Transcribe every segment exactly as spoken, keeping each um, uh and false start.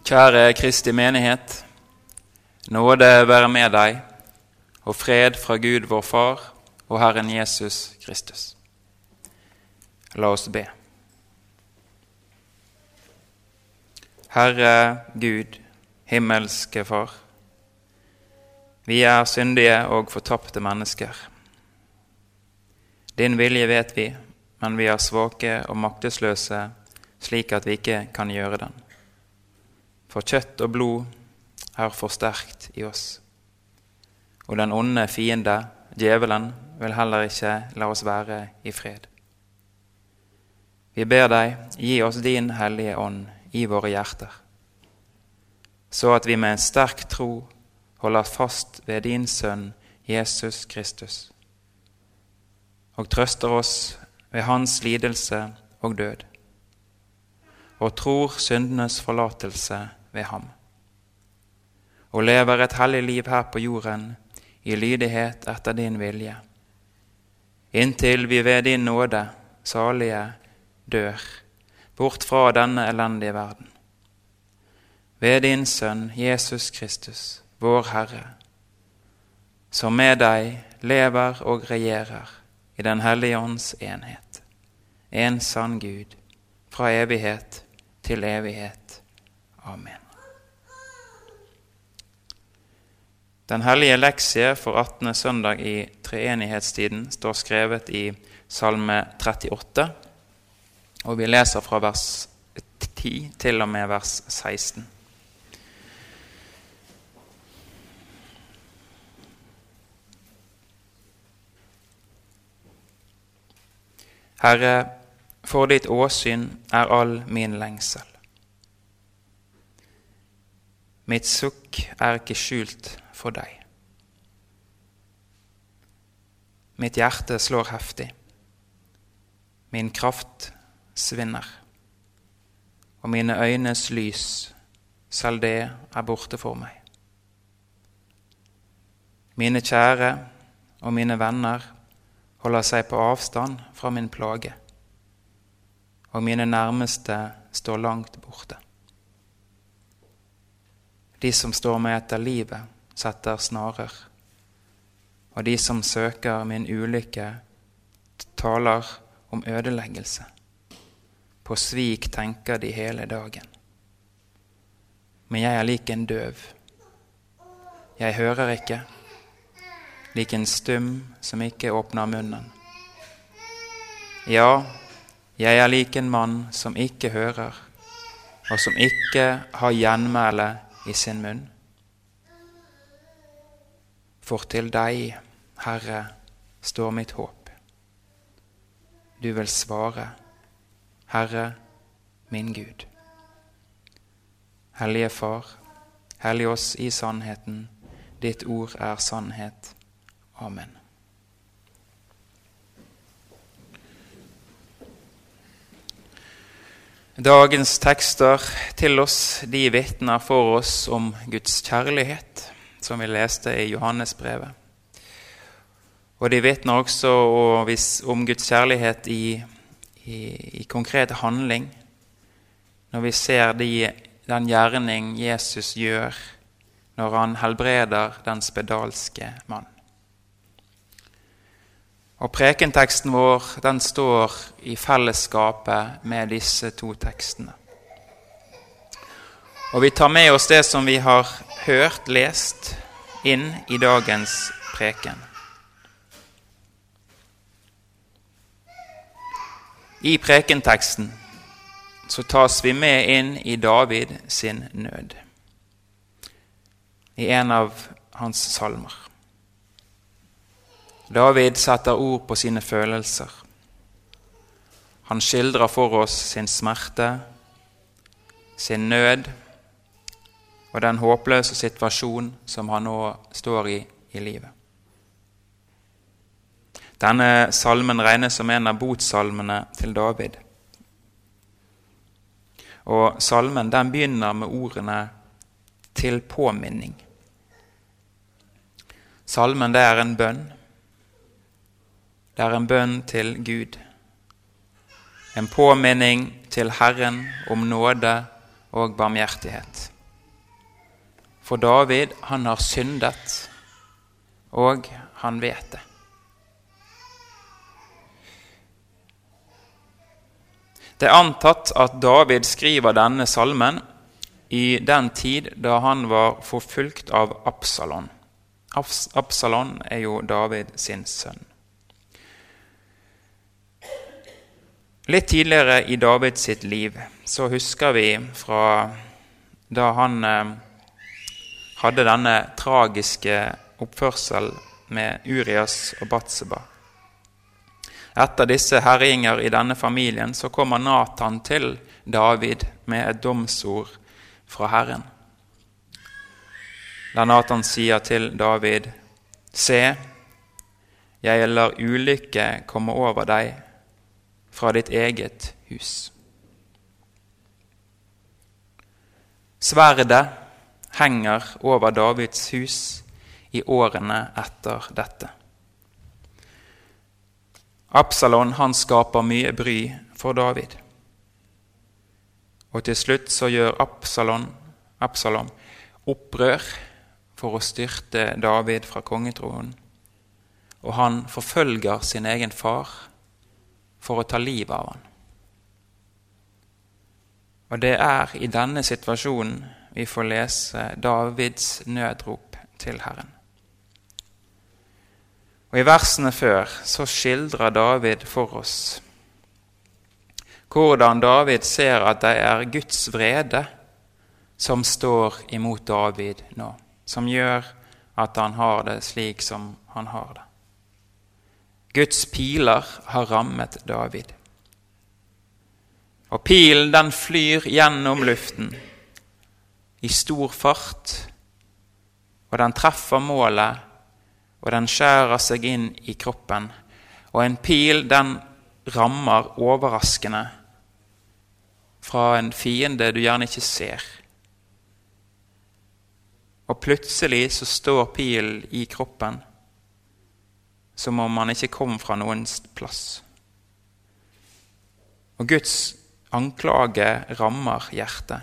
Kjære Kristi menighet, nåde være med deg, og fred fra Gud vår Far og Herren Jesus Kristus. La oss be. Herre Gud, himmelske Far, vi er syndige og fortapte mennesker. Din vilje vet vi, men vi er svake og maktesløse, slik at vi ikke kan gjøre den. For kjøtt og blod er for sterkt i oss. Og den onde fiende, djevelen, vil heller ikke la oss være i fred. Vi ber deg, gi oss din hellige ånd i våre hjerter, så at vi med en sterk tro holder fast ved din sønn, Jesus Kristus, og trøster oss ved hans lidelse og død, og tror syndenes forlatelse ved ham, og lever et hellig liv her på jorden i lydighet etter din vilje, inntil vi ved din nåde, salige, dør, bort fra denne elendige verden. Ved din sønn, Jesus Kristus, vår Herre, som med deg lever og regjerer i den hellige ånds enhet, en sann Gud, fra evighet til evighet. Amen. Den hellige leksie for attende søndag i treenighetstiden står skrevet i Salme trettiåtte, og vi leser fra vers ti til og med vers seksten. Herre, for ditt åsyn er all min lengsel. Mitt sukk er ikke skjult for deg. Mitt hjerte slår heftig. Min kraft svinner. Og mine øynes lys, selv det er borte for meg. Mine kjære og mine venner holder seg på avstand fra min plage, og mine nærmeste står langt borte. De som står meg etter livet, setter snarer, og de som søker min ulykke, taler om ødeleggelse. På svik tenker de hele dagen. Men jeg er lik en døv. Jeg hører ikke, lik en stum som ikke åpner munnen. Ja, jeg er lik en mann som ikke hører, og som ikke har gjenmæle i sin munn. For til deg, Herre, står mitt håp. Du vil svare, Herre, min Gud. Hellige Far, hellig oss i sannheten, ditt ord er sannhet. Amen. Dagens tekster til oss, de vitner for oss om Guds kjærlighet, som vi leste i Johannesbrevet. Og de vitner også om Guds kjærlighet i, i, i konkret handling, når vi ser de, den gjerning Jesus gjør når han helbreder den spedalske mann. Og prekenteksten vår, den står i fellesskapet med disse to tekstene. Og vi tar med oss det som vi har hørt, lest, inn i dagens preken. I prekenteksten så tas vi med inn i David sin nød, i en av hans salmer. David setter ord på sine følelser. Han skildrer for oss sin smerte, sin nød og den håpløse situasjon som han nå står i i livet. Denne salmen regnes som en av botsalmene til David. Og salmen den begynner med ordene «til påminning». Salmen det er en bønn. Det er en bønn til Gud. En påminning til Herren om nåde og barmhjertighet. For David, han har syndet, og han vet det. Det er antatt at David skriver denne salmen i den tid da han var forfulgt av Absalom. Absalom er jo David sin sønn. Litt tidligere i David sitt liv så husker vi fra da han eh, hadde denne tragiske oppførsel med Urias og Batseba. Etter disse herringer i denne familien så kommer Nathan til David med et domsord fra Herren. Da Nathan sier til David: «Se, jeg lar ulykke komme over deg fra ditt eget hus.» Sverdet henger over Davids hus i årene etter dette. Absalom, han skaper mye bry for David. Og til slutt så gjør Absalom, Absalom opprør for å styrte David fra kongetronen. Og han forfølger sin egen far for å ta livet av han. Og det er i denne situasjonen vi får lese Davids nødrop til Herren. Og i versene før så skildrer David for oss hvordan David ser at det er Guds vrede som står imot David nå, som gjør at han har det slik som han har det. Guds piler har rammet David. Og pilen den flyr gjennom luften i stor fart, og den treffer målet, og den skjærer seg inn i kroppen. Og en pil den rammer overraskende fra en fiende du gjerne ikke ser. Og plutselig så står pilen i kroppen, som om man ikke kom fra noen plass. Og Guds anklage rammer hjertet.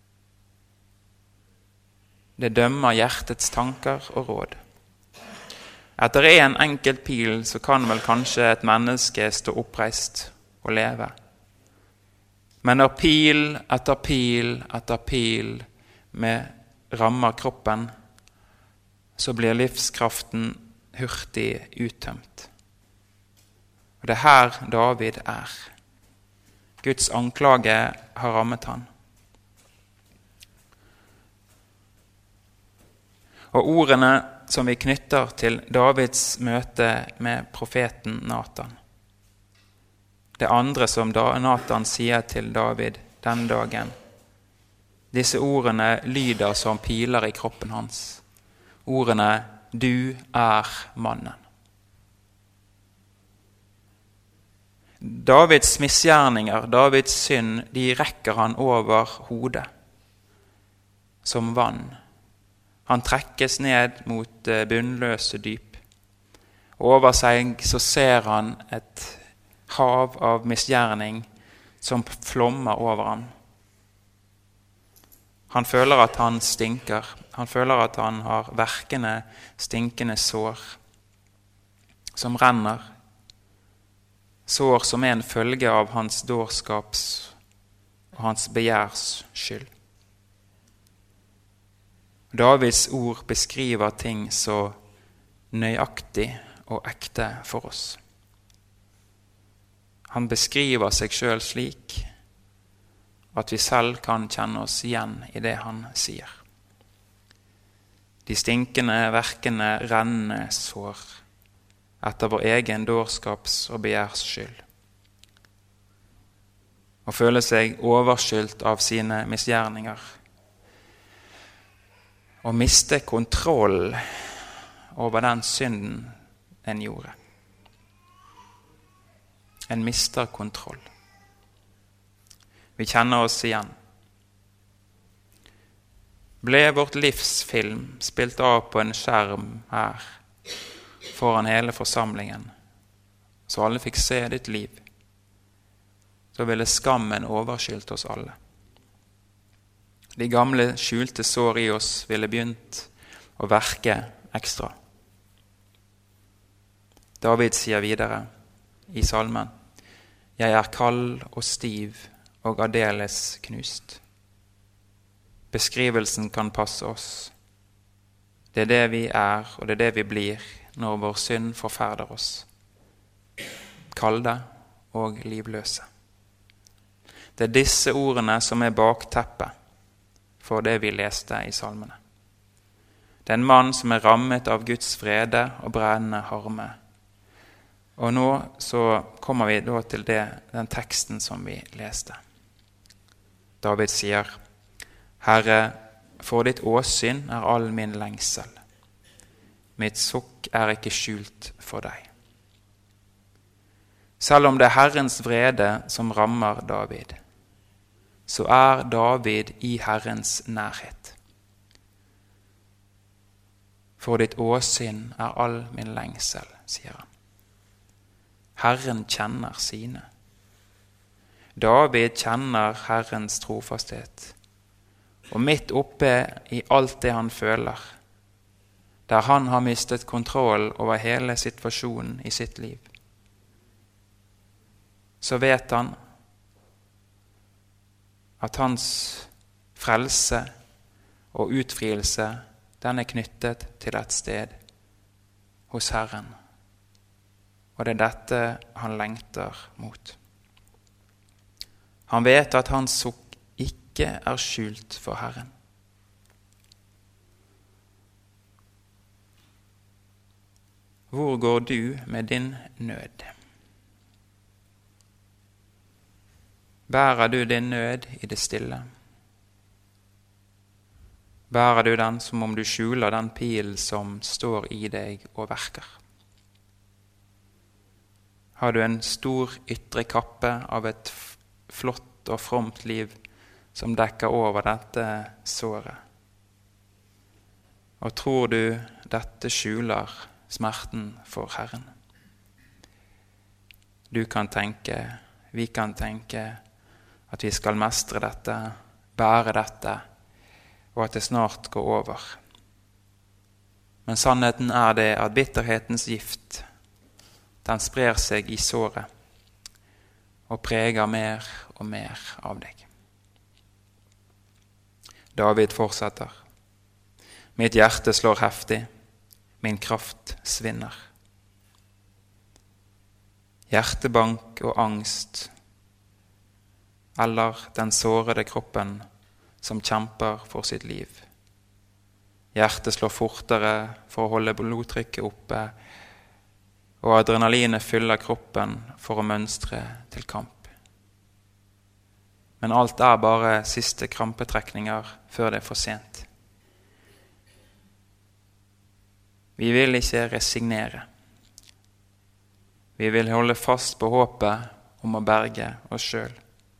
Det dømmer hjertets tanker og råd. Etter en enkelt pil så kan vel kanskje et menneske stå oppreist og leve. Men når pil etter pil etter pil med rammer kroppen, så blir livskraften hurtig uttømt. Og det er her David er. Guds anklage har rammet han. Og ordene som vi knytter til Davids møte med profeten Nathan. Det andre som Nathan sier til David den dagen. Disse ordene lyder som piler i kroppen hans. Ordene: «Du er mannen». Davids misgjerninger, Davids synd, de rekker han over hodet som vann. Han trekkes ned mot bunnløse dyp. Over seg så ser han et hav av misgjerning som flommer over ham. Han føler at han stinker. Han føler at han har verkende, stinkende sår som renner. Sår som er en følge av hans dårskaps og hans begjærs skyld. Davids ord beskriver ting så nøyaktig og ekte for oss. Han beskriver seg selv slik at vi selv kan kjenne oss igjen i det han sier. De stinkende, verkende, rennende sår etter vår egen dårskaps- og begjærs skyld. Å føle seg overskyldt av sine misgjerninger. Å miste kontroll over den synden en gjorde. En mister kontroll. Vi kjenner oss igjen. Ble vårt livsfilm spilt av på en skjerm her foran hele forsamlingen, så alle fikk se ditt liv, så ville skammen overskylt oss alle. De gamle skjulte sår i oss ville begynt å verke ekstra. David sier videre i salmen: «Jeg er kald og stiv og aldeles knust.» Beskrivelsen kan passe oss. Det er det vi er, og det er det vi blir når vår synd forferder oss. Kalde og livløse. Det er disse ordene som er bakteppet for det vi leste i salmene. Det er en mann som er rammet av Guds vrede og brennende harme. Og nå så kommer vi da til det, den teksten som vi leste. David sier: «Herre, for ditt åsyn er all min lengsel. Mitt sukk er ikke skjult for deg.» Selv om det er Herrens vrede som rammer David, så er David i Herrens nærhet. «For ditt åsyn er all min lengsel», sier han. Herren kjenner sine. David kjenner Herrens trofasthet. Og midt oppe i alt det han føler, der han har mistet kontroll over hele situasjonen i sitt liv, så vet han at hans frelse og utfrielse, den er knyttet til et sted hos Herren. Og det er dette han lengter mot. Han vet at hans sukk ikke er skjult for Herren. Hvor går du med din nød? Bærer du din nød i det stille? Bærer du den som om du skjuler den pil som står i deg og verker? Har du en stor ytre kappe av et flott og fromt liv som dekker over dette såret? Og tror du dette skjuler smerten for Herren? Du kan tenke, vi kan tenke at vi skal mestre dette, bære dette, og at det snart går over. Men sannheten er det at bitterhetens gift, den sprer seg i såret og preger mer og mer av deg. David fortsetter: «Mitt hjerte slår heftig, min kraft svinner. Hjertebank og angst, eller den sårede kroppen som kjemper for sitt liv. Hjertet slår fortere for å holde blodtrykket oppe, og adrenalinet fyller kroppen for å mønstre til kamp. Men alt er bare siste krampetrekninger før det er for sent. Vi vil ikke resignere. Vi vil holde fast på håpet om å berge oss selv.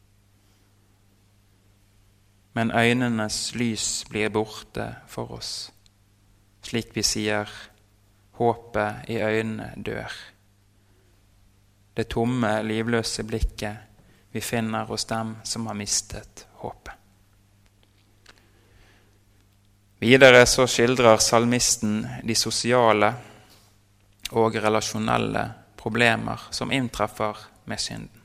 Men øynenes lys blir borte for oss, slik vi sier: håpet i øynene dør. Det tomme, livløse blikket vi finner hos dem som har mistet håpet. Videre så skildrer salmisten de sosiale og relasjonelle problemer som inntreffer med synden.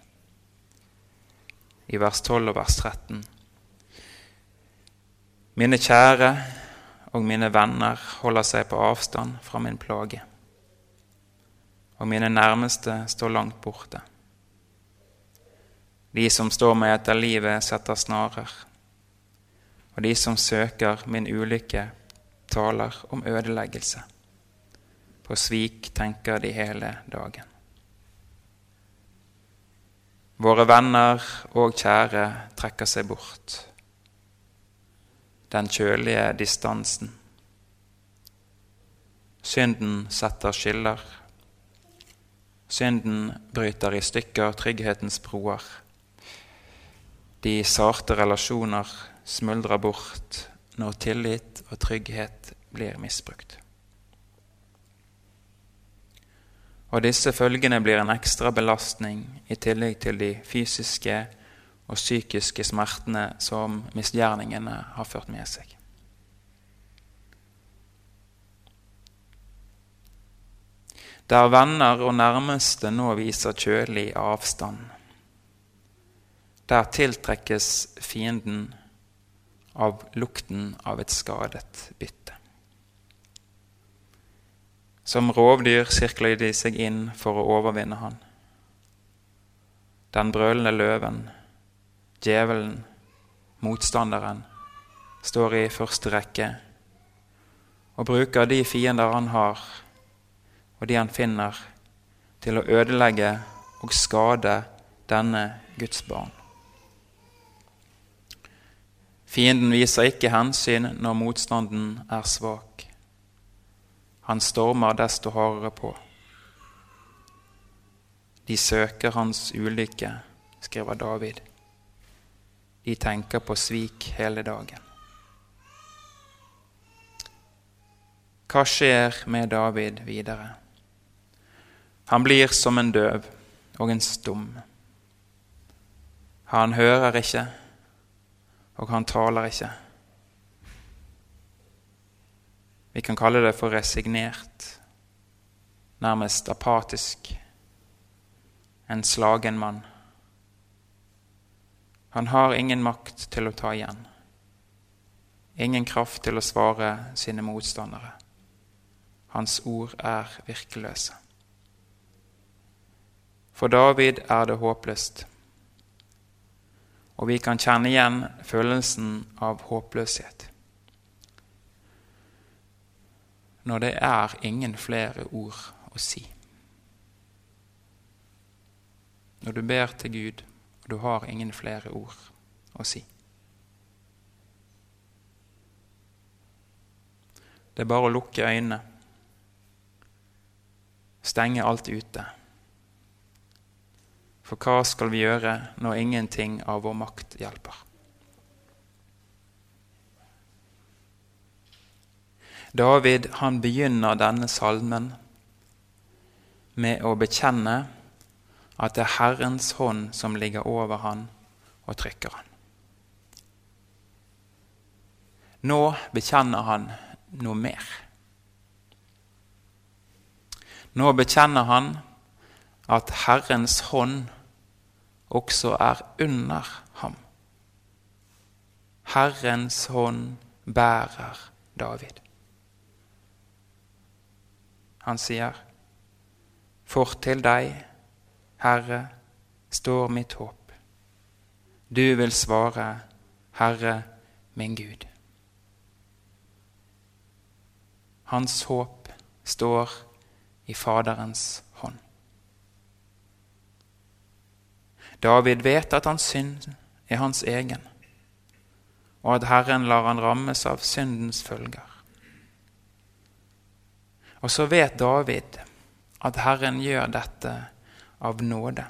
I vers tolv og vers tretten. Mine kjære og mine venner holder seg på avstand fra min plage, og mine nærmeste står langt borte. De som står meg etter livet setter snarer, og de som søker min ulykke taler om ødeleggelse. På svik tenker de hele dagen. Våre venner og kjære trekker seg bort. Den kjølige distansen. Synden setter skiller. Synden bryter i stykker trygghetens broer. De sarte relasjoner smuldrer bort når tillit og trygghet blir misbrukt. Og disse følgene blir en ekstra belastning i tillegg til de fysiske og psykiske smertene som misgjerningene har ført med seg. Der venner og nærmeste nå viser kjølig avstand, der tiltrekkes fienden av lukten av et skadet bytte. Som rovdyr sirkler de seg inn for å overvinne han. Den brølende løven, djevelen, motstanderen, står i første rekke og bruker de fiender han har, og de han finner, til å ødelegge og skade denne Guds barn. Fienden viser ikke hensyn når motstanden er svak. Han stormer desto hardere på. De søker hans ulykke, skriver David. De tenker på svik hele dagen. Hva skjer med David videre? Han blir som en døv og en stum. Han hører ikke, og han taler ikke. Vi kan kalle det for resignert, nærmest apatisk, en slagen mann. Han har ingen makt til å ta igjen, ingen kraft til å svare sine motstandere. Hans ord er virkeløse. For David er det håpløst, og vi kan kjenne igjen følelsen av håpløshet når det er ingen flere ord å si. Når du ber til Gud, og du har ingen flere ord å si. Det er bare å lukke øynene, stenge alt ute. For hva skal vi gjøre når ingenting av vår makt hjelper? David, han begynner denne salmen med å bekjenne at det er Herrens hånd som ligger over han og trykker han. Nå bekjenner han noe mer. Nå bekjenner han at Herrens hånd også er under ham. Herrens hånd bærer David. Han sier, for til deg, Herre, står mitt håp. Du vil svare, Herre, min Gud. Hans håp står i Faderens hånd. David vet at hans synd er hans egen, og at Herren lar han rammes av syndens følger. Og så vet David at Herren gjør dette av nåde.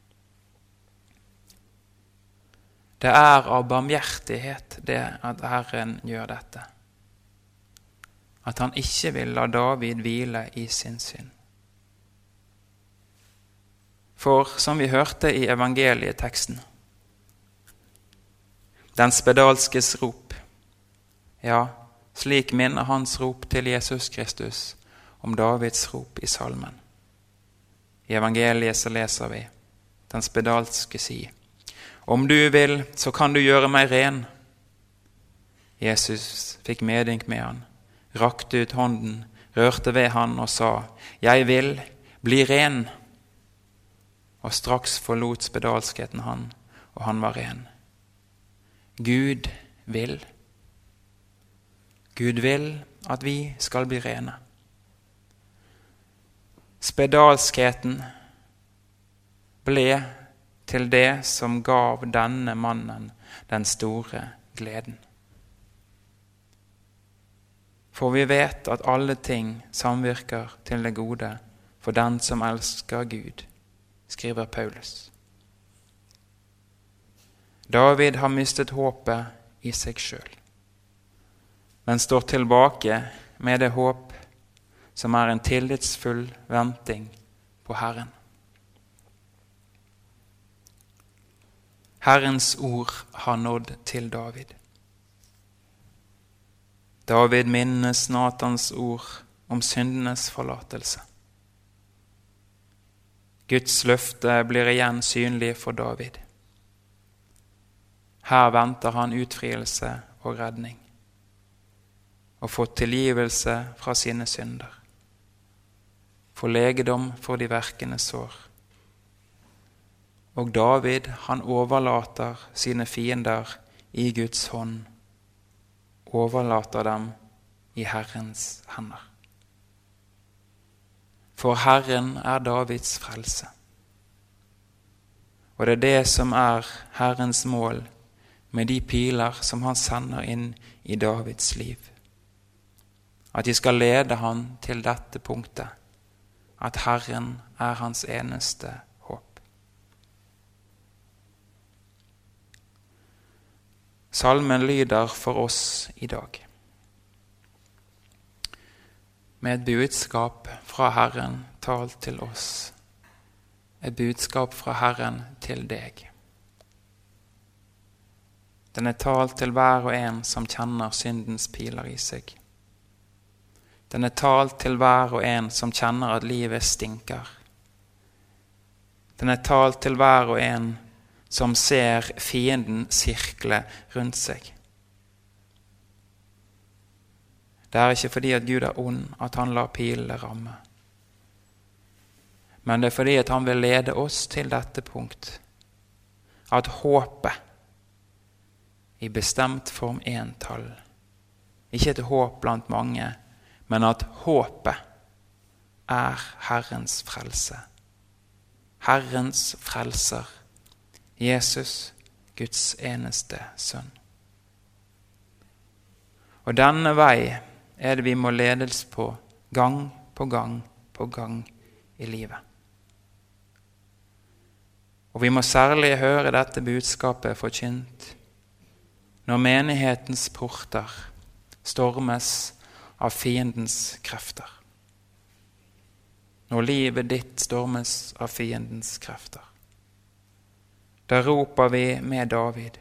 Det er av barmhjertighet det at Herren gjør dette. At han ikke vil la David hvile i sin synd. For som vi hørte i evangelieteksten, den spedalskes rop, ja, slik minner hans rop til Jesus Kristus om Davids rop i salmen. I evangeliet så leser vi, den spedalske si, om du vil, så kan du gjøre meg ren. Jesus fikk medynk med han, rakte ut hånden, rørte ved han og sa, jeg vil, bli ren. Og straks forlot spedalskheten han, og han var ren. Gud vil. Gud vil at vi skal bli rene. Spedalskheten ble til det som gav denne mannen den store gleden. For vi vet at alle ting samvirker til det gode for den som elsker Gud, skriver Paulus. David har mistet håpet i seg selv, men står tilbake med det håp som er en tillitsfull venting på Herren. Herrens ord har nådd til David. David minnes Natans ord om syndenes forlatelse. Guds løfte blir igjen synlig for David. Her venter han utfrielse og redning, og får tilgivelse fra sine synder, får legedom for de verkende sår. Og David, han overlater sine fiender i Guds hånd, overlater dem i Herrens hender. For Herren er Davids frelse. Og det er det som er Herrens mål med de piler som han sender inn i Davids liv. At de skal lede han til dette punktet, at Herren er hans eneste håp. Salmen lyder for oss i dag med et budskap fra Herren talt til oss. Et budskap fra Herren til deg. Den er talt til hver og en som kjenner syndens piler i seg. Den er talt til hver og en som kjenner at livet stinker. Den er talt til hver og en som ser fienden sirkle rundt seg. Det er ikke fordi at Gud er ond at han lar pilene ramme. Men det er fordi at han vil lede oss til dette punkt. At håpet i bestemt form entall, ikke et håp blant mange, men at håpet er Herrens frelse. Herrens frelser, Jesus, Guds eneste sønn. Og denne vei er det vi må ledes på gang på gang på gang i livet. Og vi må særlig høre dette budskapet forkynt når menighetens porter stormes av fiendens krefter. Når livet ditt stormes av fiendens krefter. Da roper vi med David.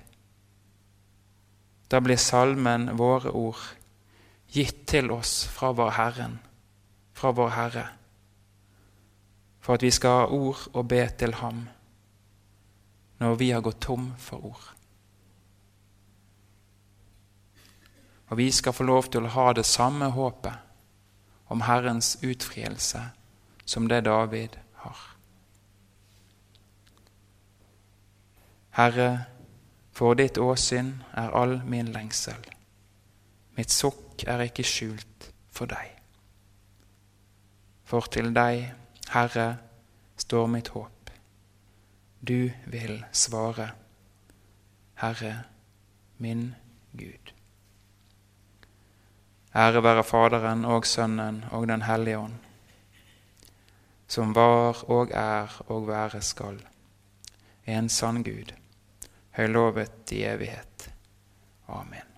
Da blir salmen våre ord gitt til oss fra vår Herren, fra vår Herre, for at vi skal ha ord og be til ham når vi har gått tom for ord. Og vi skal få lov til å ha det samme håpet om Herrens utfrielse som det David har. Herre, for ditt åsyn er all min lengsel. Mitt sukk er ikke skjult for deg. For til deg, Herre, står mitt håp. Du vil svare, Herre, min Gud. Ære være Faderen og Sønnen og den Hellige Ånd, som var og er og være skal, en sann Gud, høylovet i evighet. Amen.